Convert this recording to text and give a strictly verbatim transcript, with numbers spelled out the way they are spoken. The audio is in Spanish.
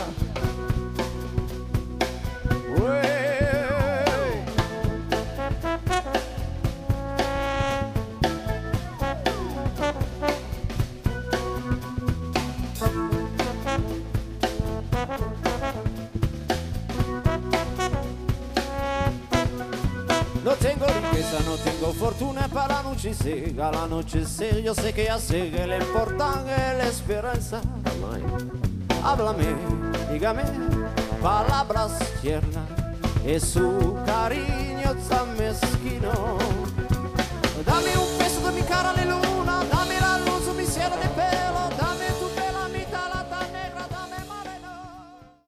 No tengo riqueza, no tengo fortuna para anochecer. Al anochecer yo sé que ya sé que le importante es la esperanza. Háblame, dígame palabras tiernas, es su cariño tan mezquino. Dame un beso de mi cara, aleluya.